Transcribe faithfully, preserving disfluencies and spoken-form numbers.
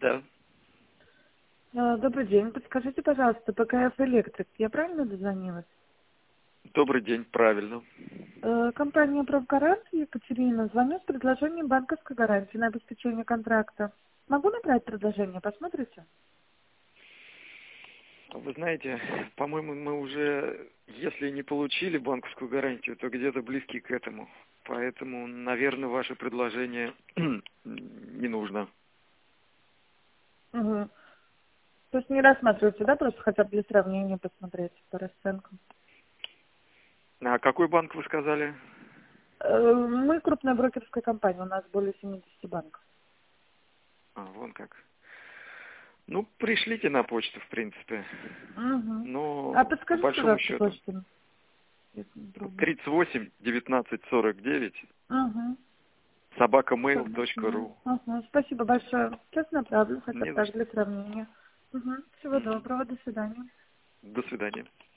Да. Э, Добрый день. Подскажите, пожалуйста, ПКФ Электрик. Я правильно дозвонилась? Добрый день, правильно. Э, Компания «Правгарант», Екатерина, звоню с предложением банковской гарантии на обеспечение контракта. Могу набрать предложение? Посмотрите? Вы знаете, по-моему, мы уже, если не получили банковскую гарантию, то где-то близки к этому. Поэтому, наверное, ваше предложение не нужно. Угу. То есть не рассматриваете, да? Просто хотя бы для сравнения посмотреть по расценкам. А какой банк вы сказали? Э, Мы крупная брокерская компания, у нас более семидесяти банков. А, вон как. Ну, пришлите на почту, в принципе. Угу. А Но, по подскажите, большому пожалуйста, счету, почту, если не трудно. тридцать восемь девятнадцать сорок девять Угу. собака мейл точка ру. Ага, спасибо большое. Сейчас направлю, хотя бы Не за так что. для сравнения. Угу. Всего Мгм. доброго, до свидания. До свидания.